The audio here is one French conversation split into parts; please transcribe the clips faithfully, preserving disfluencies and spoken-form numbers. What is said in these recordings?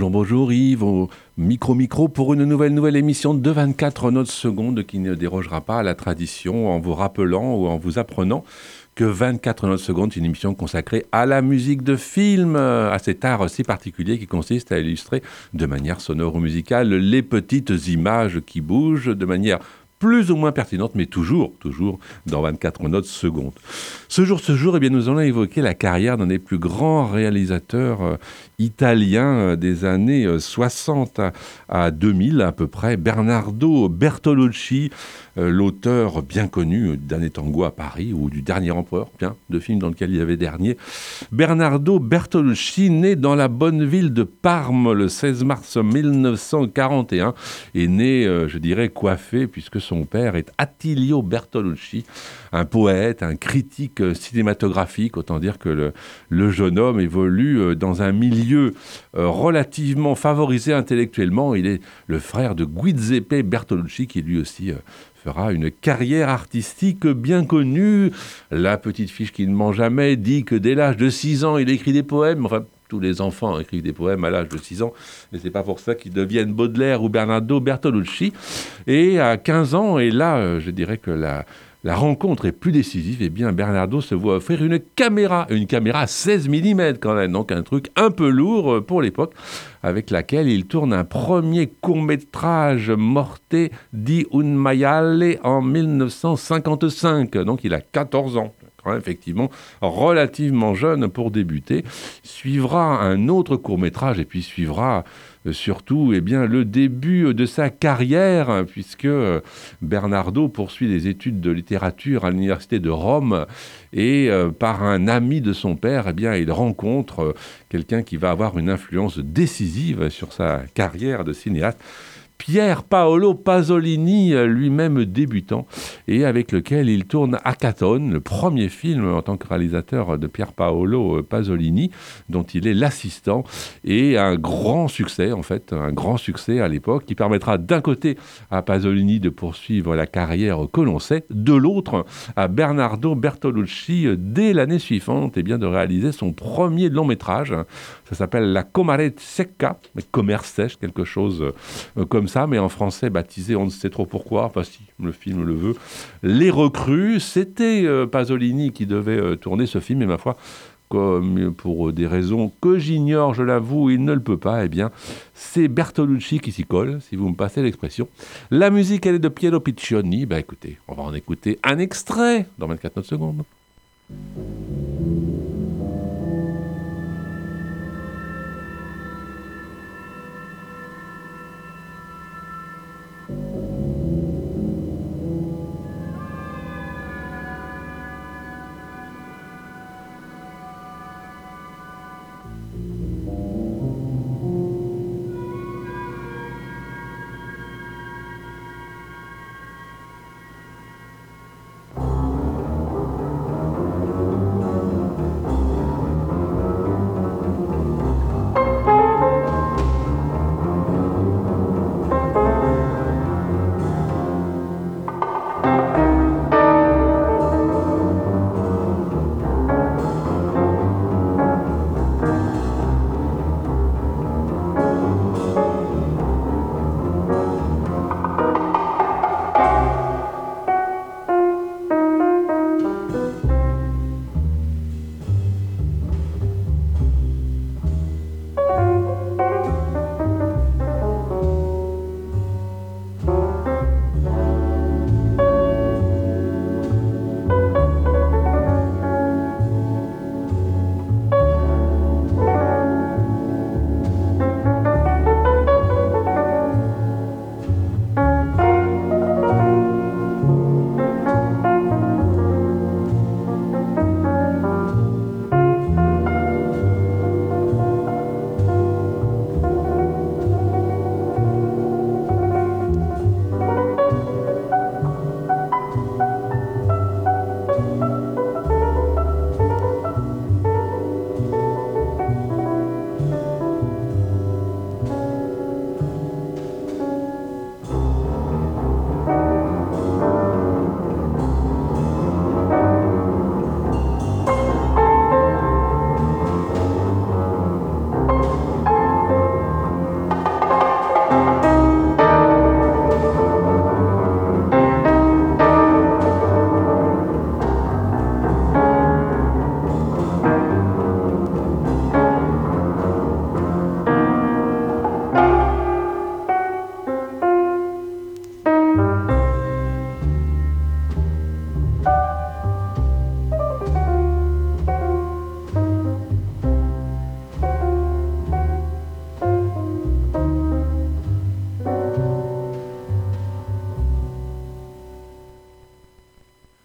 Bonjour, bonjour Yves, au micro-micro pour une nouvelle nouvelle émission de vingt-quatre notes secondes qui ne dérogera pas à la tradition en vous rappelant ou en vous apprenant que vingt-quatre notes secondes, c'est une émission consacrée à la musique de film, à cet art si particulier qui consiste à illustrer de manière sonore ou musicale les petites images qui bougent de manière plus ou moins pertinente, mais toujours, toujours dans vingt-quatre notes secondes. Ce jour, ce jour, eh bien, nous allons évoquer la carrière d'un des plus grands réalisateurs euh, italiens euh, des années euh, soixante à, à deux mille à peu près, Bernardo Bertolucci, euh, l'auteur bien connu du Dernier Tango à Paris ou du Dernier Empereur, bien, deux films dans lesquels il y avait dernier. Bernardo Bertolucci, né dans la bonne ville de Parme le seize mars mille neuf cent quarante et un, est né, euh, je dirais, coiffé, puisque son père est Attilio Bertolucci, un poète, un critique cinématographique. Autant dire que le, le jeune homme évolue dans un milieu euh, relativement favorisé intellectuellement. Il est le frère de Giuseppe Bertolucci, qui lui aussi euh, fera une carrière artistique bien connue. La petite fiche qui ne ment jamais dit que dès l'âge de six ans, il écrit des poèmes. Enfin, tous les enfants écrivent des poèmes à l'âge de six ans, mais c'est pas pour ça qu'ils deviennent Baudelaire ou Bernardo Bertolucci. Et à quinze ans, et là, je dirais que la, la rencontre est plus décisive, et bien Bernardo se voit offrir une caméra, une caméra à seize millimètres quand même, donc un truc un peu lourd pour l'époque, avec laquelle il tourne un premier court-métrage, Morte di un maiale, en mille neuf cent cinquante-cinq, donc il a quatorze ans. Effectivement, relativement jeune pour débuter. Suivra un autre court-métrage et puis suivra euh, surtout eh bien, le début de sa carrière, hein, puisque euh, Bernardo poursuit des études de littérature à l'université de Rome et euh, par un ami de son père, eh bien, il rencontre euh, quelqu'un qui va avoir une influence décisive sur sa carrière de cinéaste, Pier Paolo Pasolini, lui-même débutant, et avec lequel il tourne Accaton, le premier film en tant que réalisateur de Pier Paolo Pasolini, dont il est l'assistant, et un grand succès, en fait, un grand succès à l'époque, qui permettra d'un côté à Pasolini de poursuivre la carrière que l'on sait, de l'autre à Bernardo Bertolucci, dès l'année suivante, et bien, de réaliser son premier long métrage. Ça s'appelle La Comarette Secca, commerce sèche, quelque chose comme ça, mais en français baptisé, on ne sait trop pourquoi, enfin si le film le veut, Les Recrues. C'était euh, Pasolini qui devait euh, tourner ce film, et ma foi, comme pour des raisons que j'ignore, je l'avoue, il ne le peut pas, eh bien, c'est Bertolucci qui s'y colle, si vous me passez l'expression. La musique, elle est de Piero Piccioni. Ben écoutez, on va en écouter un extrait dans vingt-quatre notes secondes.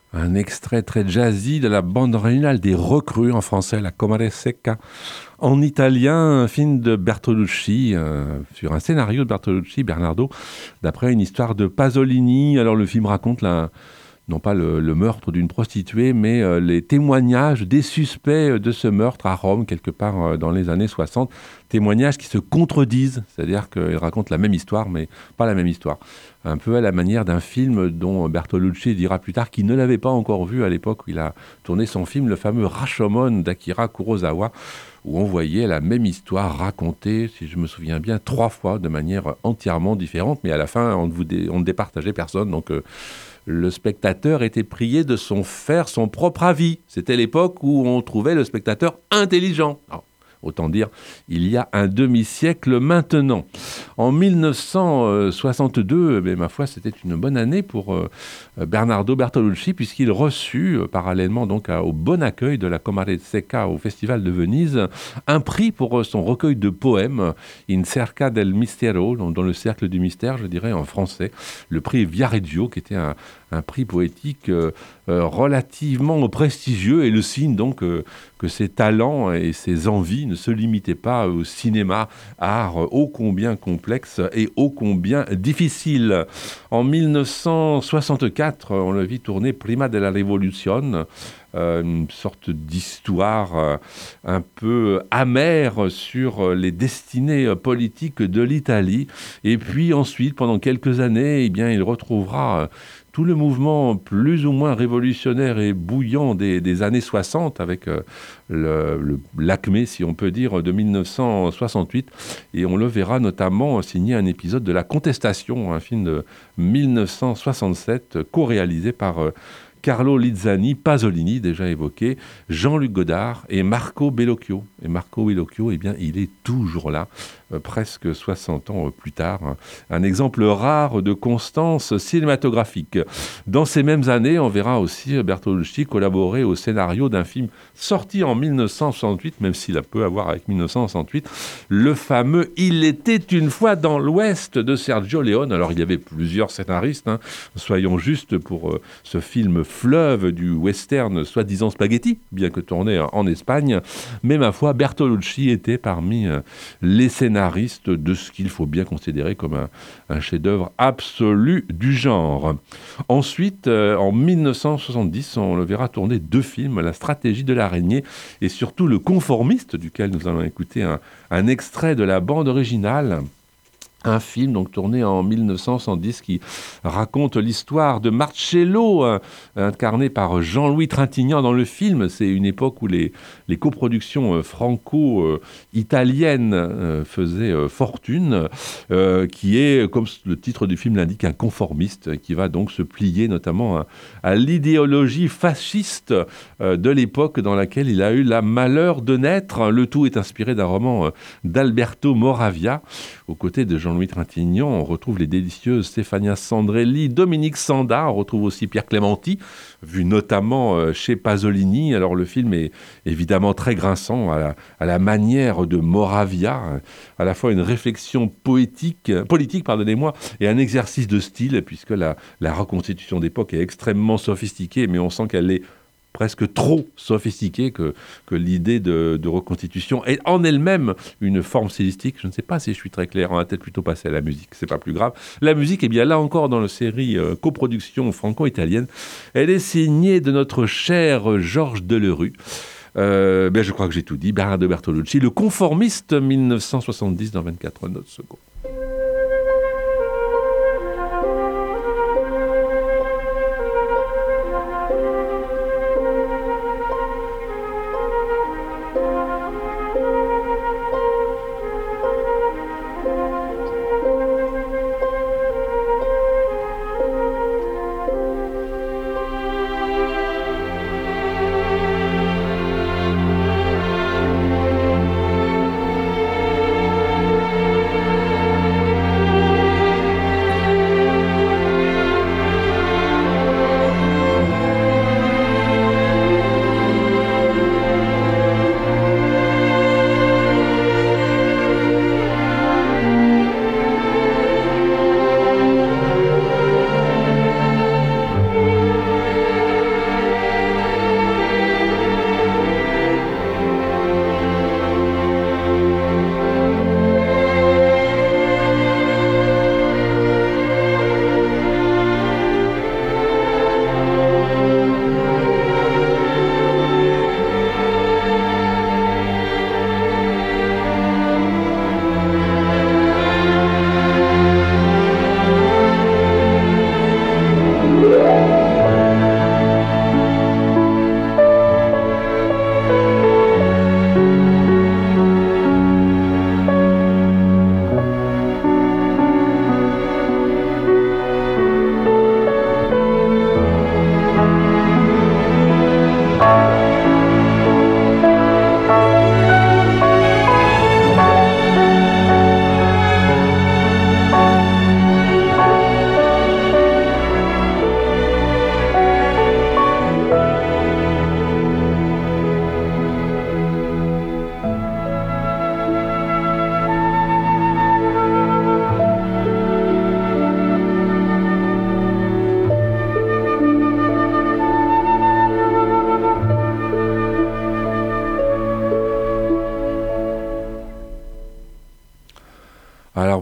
Un extrait très jazzy de la bande originale des Recrues, en français, la Comare Secca. En italien, un film de Bertolucci, euh, sur un scénario de Bertolucci, Bernardo, d'après une histoire de Pasolini. Alors le film raconte la, non pas le, le meurtre d'une prostituée, mais euh, les témoignages des suspects de ce meurtre à Rome, quelque part euh, dans les années soixante. Témoignages qui se contredisent, c'est-à-dire qu'ils racontent la même histoire, mais pas la même histoire. Un peu à la manière d'un film dont Bertolucci dira plus tard qu'il ne l'avait pas encore vu à l'époque où il a tourné son film, le fameux Rashomon d'Akira Kurosawa, où on voyait la même histoire racontée, si je me souviens bien, trois fois de manière entièrement différente, mais à la fin, on ne, vous dé- on ne départageait personne, donc euh, le spectateur était prié de son faire son propre avis. C'était l'époque où on trouvait le spectateur intelligent. Alors, autant dire, il y a un demi-siècle maintenant. En mille neuf cent soixante-deux, eh ma foi, c'était une bonne année pour euh, Bernardo Bertolucci, puisqu'il reçut, euh, parallèlement donc à, au bon accueil de la Comare Secca au Festival de Venise, un prix pour euh, son recueil de poèmes, In Cerca del Mistero, dans, dans le cercle du mystère, je dirais en français, le prix Viareggio, qui était un, un prix poétique euh, euh, relativement prestigieux, et le signe donc euh, que ses talents et ses envies ne se limitaient pas au cinéma, art ô combien complexe et ô combien difficile. En mille neuf cent soixante-quatre, on le vit tourner Prima della Rivoluzione, euh, une sorte d'histoire euh, un peu amère sur les destinées politiques de l'Italie. Et puis ensuite, pendant quelques années, eh bien, il retrouvera euh, tout le mouvement plus ou moins révolutionnaire et bouillant des, des années soixante, avec euh, le, le, l'acmé, si on peut dire, de mille neuf cent soixante-huit. Et on le verra notamment signer un épisode de La Contestation, un film de mille neuf cent soixante-sept, co-réalisé par euh, Carlo Lizzani, Pasolini, déjà évoqué, Jean-Luc Godard et Marco Bellocchio. Et Marco Bellocchio, eh bien, il est toujours là, euh, presque soixante ans euh, plus tard. Hein. Un exemple rare de constance cinématographique. Dans ces mêmes années, on verra aussi Bertolucci collaborer au scénario d'un film sorti en mille neuf cent soixante-huit, même s'il a peu à voir avec mille neuf cent soixante-huit, le fameux Il était une fois dans l'Ouest de Sergio Leone. Alors, il y avait plusieurs scénaristes, hein, soyons justes, pour euh, ce film fleuve du western soi-disant spaghetti, bien que tourné en Espagne. Mais ma foi, Bertolucci était parmi euh, les scénaristes de ce qu'il faut bien considérer comme un, un chef-d'œuvre absolu du genre. Ensuite, euh, en mille neuf cent soixante-dix, on le verra tourner deux films, La stratégie de l'araignée et surtout Le conformiste, duquel nous allons écouter un, un extrait de la bande originale. Un film donc tourné en mille neuf cent soixante-dix qui raconte l'histoire de Marcello, euh, incarné par Jean-Louis Trintignant dans le film. C'est une époque où les, les coproductions euh, franco-italiennes euh, faisaient euh, fortune, euh, qui est, comme le titre du film l'indique, un conformiste qui va donc se plier notamment à, à l'idéologie fasciste euh, de l'époque dans laquelle il a eu la malheur de naître. Le tout est inspiré d'un roman euh, d'Alberto Moravia. Aux côtés de Jean-Louis Trintignant, on retrouve les délicieuses Stefania Sandrelli, Dominique Sanda, on retrouve aussi Pierre Clémenti, vu notamment chez Pasolini. Alors le film est évidemment très grinçant à la, à la manière de Moravia, à la fois une réflexion poétique, politique pardonnez-moi, et un exercice de style, puisque la, la reconstitution d'époque est extrêmement sophistiquée, mais on sent qu'elle est presque trop sophistiquée, que, que l'idée de, de reconstitution est en elle-même une forme stylistique. Je ne sais pas si je suis très clair, on va peut-être plutôt passer à la musique, c'est pas plus grave. La musique, eh bien là encore dans la série euh, coproduction franco-italienne, elle est signée de notre cher Georges Delerue. Euh, ben je crois que j'ai tout dit. Bernardo Bertolucci, Le conformiste, mille neuf cent soixante-dix dans vingt-quatre notes secondes.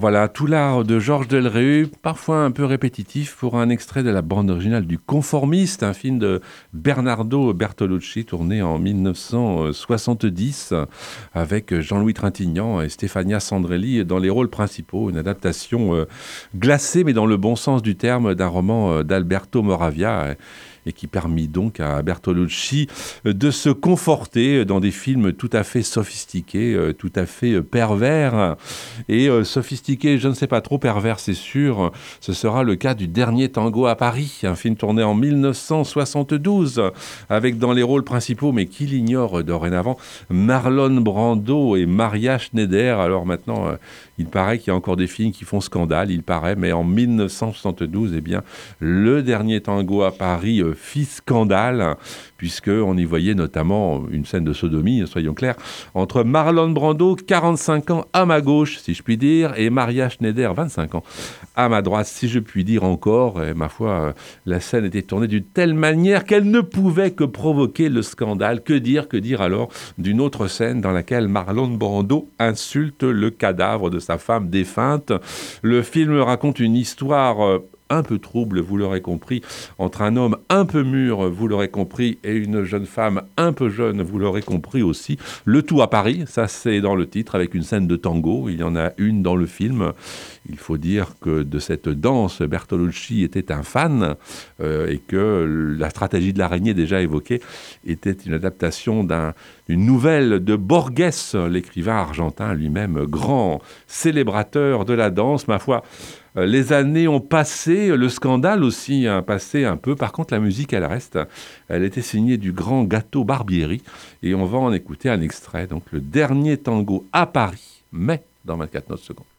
Voilà, tout l'art de Georges Delerue, parfois un peu répétitif, pour un extrait de la bande originale du Conformiste, un film de Bernardo Bertolucci tourné en mille neuf cent soixante-dix avec Jean-Louis Trintignant et Stefania Sandrelli dans les rôles principaux. Une adaptation euh, glacée, mais dans le bon sens du terme, d'un roman euh, d'Alberto Moravia, et qui permit donc à Bertolucci de se conforter dans des films tout à fait sophistiqués, tout à fait pervers. Et euh, sophistiqué, je ne sais pas trop, pervers c'est sûr, ce sera le cas du Dernier Tango à Paris, un film tourné en mille neuf cent soixante-douze, avec dans les rôles principaux, mais qui l'ignore dorénavant, Marlon Brando et Maria Schneider. Alors maintenant, euh, il paraît qu'il y a encore des films qui font scandale, il paraît, mais en mille neuf cent soixante-douze, eh bien, le Dernier Tango à Paris euh, fit scandale, puisqu'on y voyait notamment une scène de sodomie, soyons clairs, entre Marlon Brando, quarante-cinq ans, à ma gauche, si je puis dire, et Maria Schneider, vingt-cinq ans, à ma droite, si je puis dire encore. Et ma foi, la scène était tournée d'une telle manière qu'elle ne pouvait que provoquer le scandale. Que dire, que dire alors d'une autre scène dans laquelle Marlon Brando insulte le cadavre de sa femme défunte. Le film raconte une histoire euh, un peu trouble, vous l'aurez compris, entre un homme un peu mûr, vous l'aurez compris, et une jeune femme un peu jeune, vous l'aurez compris aussi. Le tout à Paris, ça c'est dans le titre, avec une scène de tango. Il y en a une dans le film. Il faut dire que de cette danse, Bertolucci était un fan, euh, et que la stratégie de l'araignée déjà évoquée était une adaptation d'un, d'une nouvelle de Borges, l'écrivain argentin lui-même, grand célébrateur de la danse. Ma foi, les années ont passé, le scandale aussi a passé un peu. Par contre, la musique, elle reste. Elle était signée du grand Gato Barbieri. Et on va en écouter un extrait. Donc, le Dernier Tango à Paris, mais dans vingt-quatre notes secondes.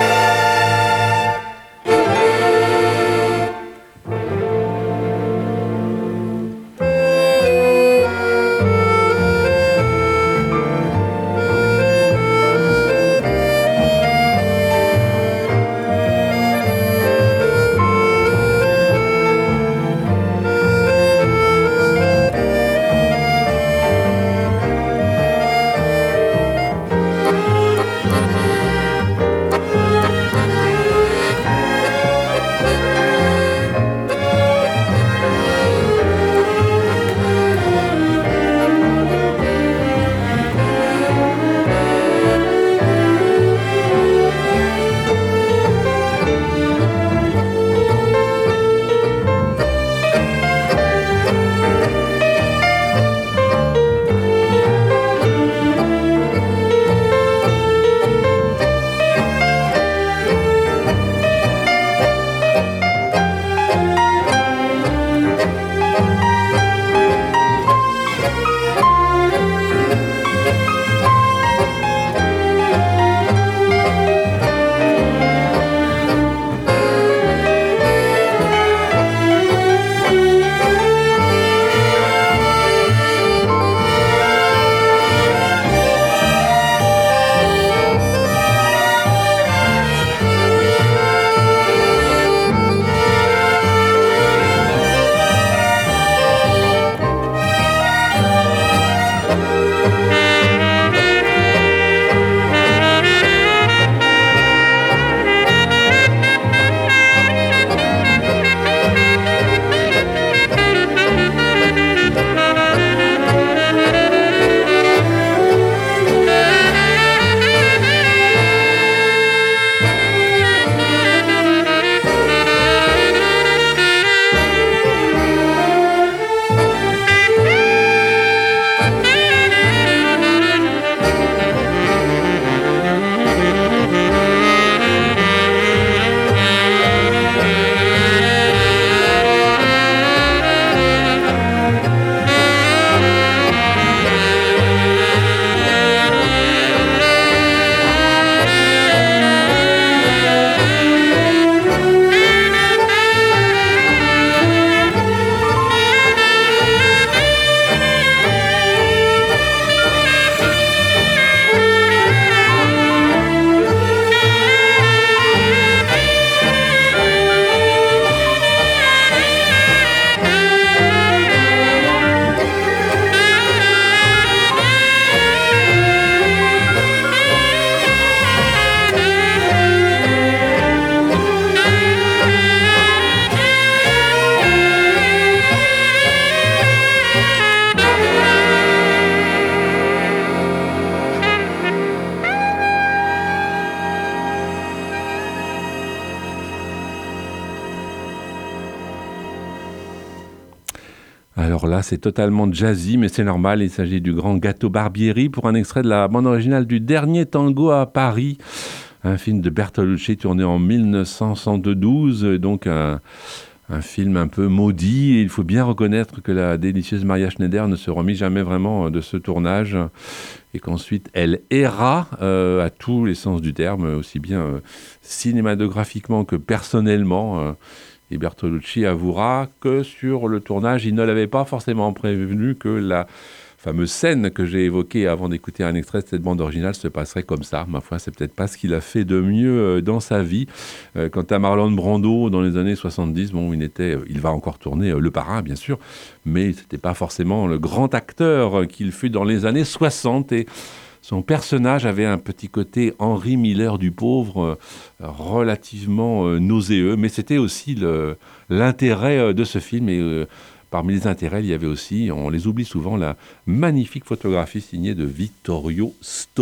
Alors là, c'est totalement jazzy, mais c'est normal, il s'agit du grand Gato Barbieri pour un extrait de la bande originale du Dernier Tango à Paris, un film de Bertolucci tourné en mille neuf cent soixante-douze, donc un, un film un peu maudit, et il faut bien reconnaître que la délicieuse Maria Schneider ne se remit jamais vraiment de ce tournage, et qu'ensuite elle erra euh, à tous les sens du terme, aussi bien euh, cinématographiquement que personnellement. euh, Et Bertolucci avouera que sur le tournage, il ne l'avait pas forcément prévenu que la fameuse scène que j'ai évoquée avant d'écouter un extrait de cette bande originale se passerait comme ça. Ma foi, c'est peut-être pas ce qu'il a fait de mieux dans sa vie. Euh, quant à Marlon Brando, dans les années soixante-dix, bon, il, était, il va encore tourner Le Parrain, bien sûr, mais c'était pas forcément le grand acteur qu'il fut dans les années soixante. Et son personnage avait un petit côté Henry Miller du pauvre, euh, relativement euh, nauséeux, mais c'était aussi le, l'intérêt euh, de ce film. Et euh, parmi les intérêts, il y avait aussi, on les oublie souvent, la magnifique photographie signée de Vittorio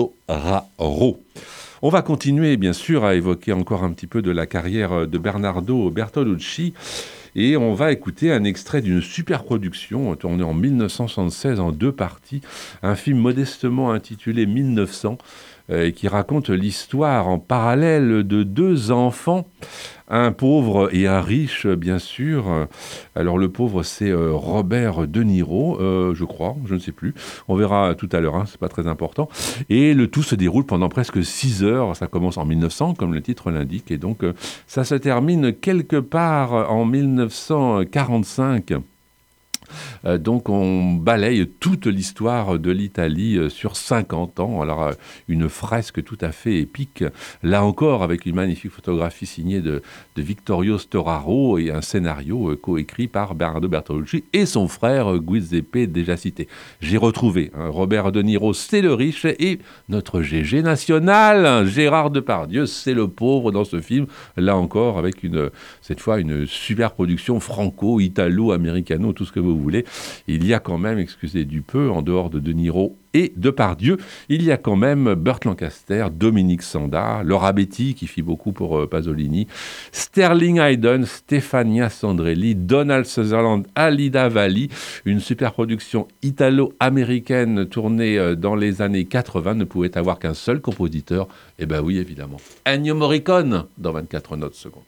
Storaro. On va continuer, bien sûr, à évoquer encore un petit peu de la carrière de Bernardo Bertolucci. Et on va écouter un extrait d'une super production tournée en mille neuf cent soixante-seize en deux parties, un film modestement intitulé mille neuf cents, euh, qui raconte l'histoire en parallèle de deux enfants, un pauvre et un riche, bien sûr. Alors le pauvre, c'est euh, Robert De Niro, euh, je crois, je ne sais plus. On verra tout à l'heure, hein, c'est pas très important. Et le tout se déroule pendant presque six heures. Ça commence en mille neuf cents, comme le titre l'indique, et donc euh, ça se termine quelque part en mille neuf cent quarante-cinq. Euh, donc on balaye toute l'histoire de l'Italie euh, sur cinquante ans. Alors euh, une fresque tout à fait épique, là encore avec une magnifique photographie signée de, de Vittorio Storaro et un scénario euh, coécrit par Bernardo Bertolucci et son frère euh, Giuseppe déjà cité. J'ai retrouvé hein, Robert De Niro, c'est le riche, et notre G G national, hein, Gérard Depardieu, c'est le pauvre dans ce film, là encore avec une, cette fois une super production franco, italo, américano, tout ce que vous voulez. Il y a quand même, excusez du peu, en dehors de De Niro et Depardieu, il y a quand même Burt Lancaster, Dominique Sanda, Laura Betti qui fit beaucoup pour euh, Pasolini, Sterling Hayden, Stefania Sandrelli, Donald Sutherland, Alida Valli, une super production italo-américaine tournée euh, dans les années quatre-vingts, ne pouvait avoir qu'un seul compositeur, et ben oui évidemment, Ennio Morricone dans vingt-quatre notes secondes.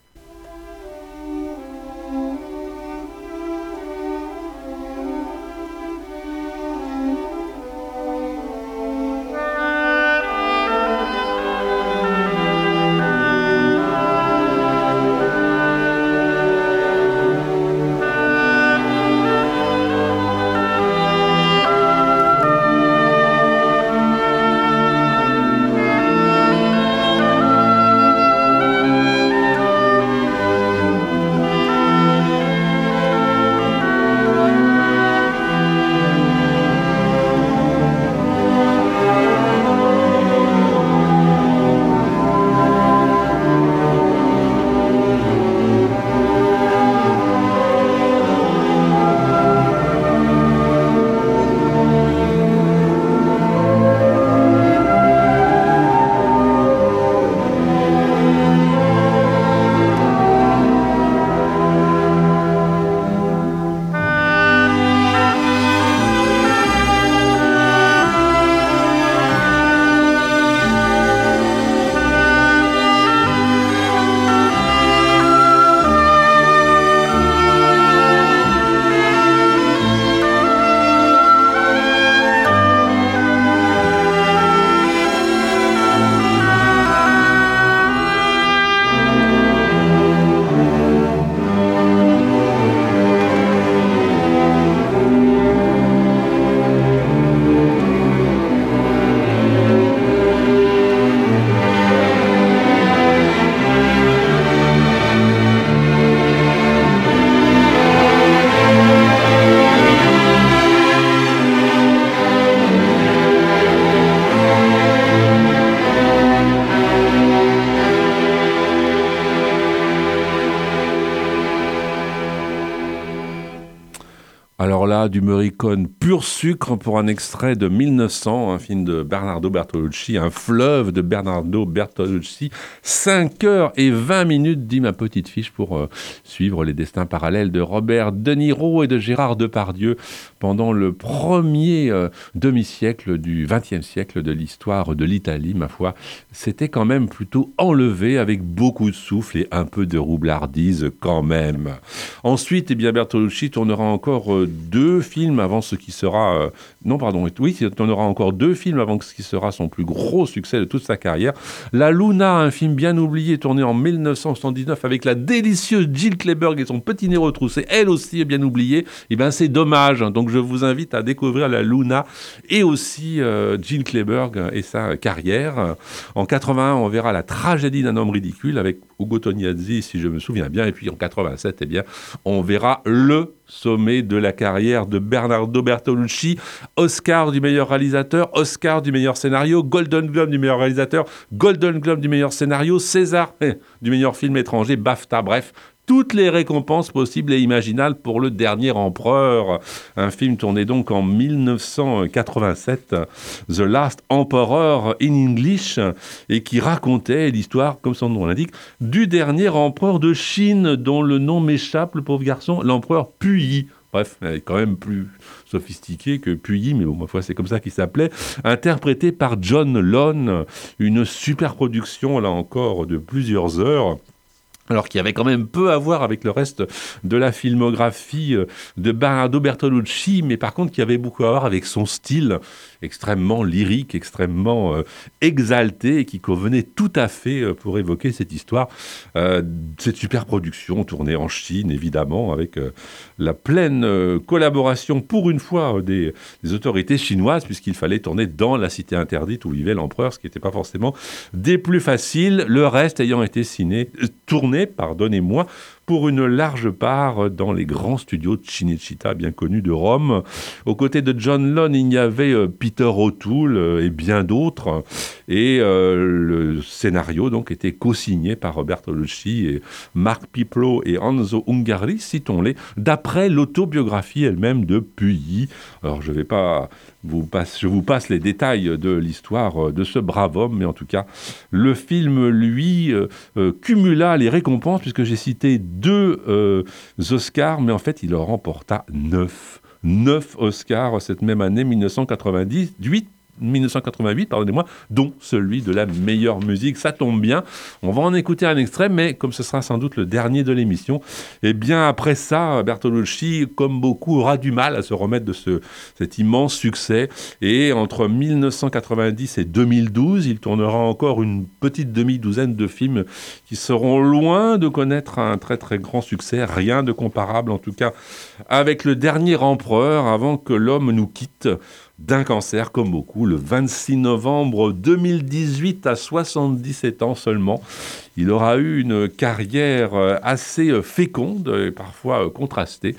Alors là, du Morricone pur sucre pour un extrait de mille neuf cents, un film de Bernardo Bertolucci, un fleuve de Bernardo Bertolucci. cinq heures et vingt minutes, dit ma petite fiche, pour euh, suivre les destins parallèles de Robert De Niro et de Gérard Depardieu pendant le premier euh, demi-siècle du vingtième siècle de l'histoire de l'Italie, ma foi. C'était quand même plutôt enlevé avec beaucoup de souffle et un peu de roublardise quand même. Ensuite, eh bien, Bertolucci tournera encore euh, deux films avant ce qui sera... Euh, non, pardon, oui, il tournera encore deux films avant ce qui sera son plus gros succès de toute sa carrière. La Luna, un film bien oublié, tourné en mille neuf cent soixante-dix-neuf avec la délicieuse Jill Clayburgh et son petit nez retroussé, elle aussi est bien oubliée. Eh bien, c'est dommage. Donc, je vous invite à découvrir La Luna et aussi euh, Jill Clayburgh et sa carrière. En quatre-vingt-un, on verra La tragédie d'un homme ridicule avec Ugo Tognazzi, si je me souviens bien. Et puis en quatre-vingt-sept, eh bien, on verra le sommet de la carrière de Bernardo Bertolucci. Oscar du meilleur réalisateur, Oscar du meilleur scénario, Golden Globe du meilleur réalisateur, Golden Globe du meilleur scénario, César eh, du meilleur film étranger, BAFTA, bref. Toutes les récompenses possibles et imaginables pour Le Dernier Empereur, un film tourné donc en mille neuf cent quatre-vingt-sept, The Last Emperor in English, et qui racontait l'histoire, comme son nom l'indique, du dernier empereur de Chine, dont le nom m'échappe, le pauvre garçon, l'empereur Puyi. Bref, elle est quand même plus sophistiqué que Puyi, mais bon, ma foi, c'est comme ça qu'il s'appelait, interprété par John Lone, une super production, là encore, de plusieurs heures. Alors qui avait quand même peu à voir avec le reste de la filmographie de Bernardo Bertolucci, mais par contre qui avait beaucoup à voir avec son style extrêmement lyrique, extrêmement euh, exalté, et qui convenait tout à fait euh, pour évoquer cette histoire, euh, cette super production tournée en Chine, évidemment, avec euh, la pleine euh, collaboration, pour une fois, euh, des, des autorités chinoises, puisqu'il fallait tourner dans la cité interdite où vivait l'empereur, ce qui n'était pas forcément des plus faciles, le reste ayant été ciné, euh, tourné, pardonnez-moi, pour une large part dans les grands studios de Cinecittà, bien connus de Rome. Aux côtés de John Lone, il y avait euh, Peter O'Toole euh, et bien d'autres. Et euh, le scénario donc était co-signé par Bertolucci et Mark Piplo et Enzo Ungari, citons-les, d'après l'autobiographie elle-même de Puyi. Alors je vais pas vous passe, je vous passe les détails de l'histoire de ce brave homme, mais en tout cas, le film, lui, euh, euh, cumula les récompenses, puisque j'ai cité deux euh, Oscars, mais en fait, il en remporta neuf. Neuf Oscars cette même année, mille neuf cent quatre-vingt-dix-huit, mille neuf cent quatre-vingt-huit, pardonnez-moi, dont celui de la meilleure musique. Ça tombe bien, on va en écouter un extrait, mais comme ce sera sans doute le dernier de l'émission, et bien après ça, Bertolucci, comme beaucoup, aura du mal à se remettre de ce, cet immense succès, et entre mille neuf cent quatre-vingt-dix et deux mille douze, il tournera encore une petite demi-douzaine de films qui seront loin de connaître un très très grand succès, rien de comparable en tout cas avec Le Dernier Empereur, avant que l'homme nous quitte d'un cancer, comme beaucoup, le vingt-six novembre deux mille dix-huit, à soixante-dix-sept ans seulement. Il aura eu une carrière assez féconde et parfois contrastée,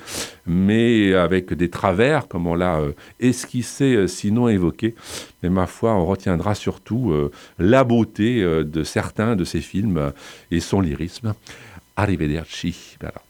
mais avec des travers, comme on l'a esquissé, sinon évoqué. Mais ma foi, on retiendra surtout la beauté de certains de ses films et son lyrisme. Arrivederci, Bernardo.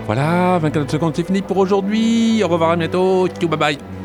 Voilà, vingt-quatre secondes, c'est fini pour aujourd'hui. Au revoir, à bientôt. Tchou, bye bye.